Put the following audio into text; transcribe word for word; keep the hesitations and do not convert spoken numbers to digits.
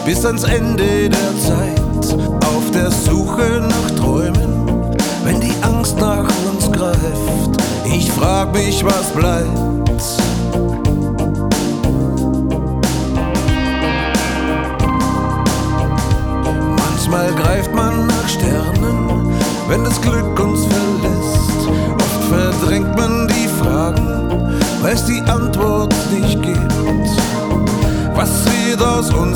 bis ans Ende der Zeit, auf der Suche nach Träumen, wenn die Angst nach uns greift. Ich frag mich, was bleibt. Manchmal greift man nach Sternen, wenn das Glück uns verlässt. Oft verdrängt man die Fragen, weil es die Antwort nicht gibt. Was wird aus uns?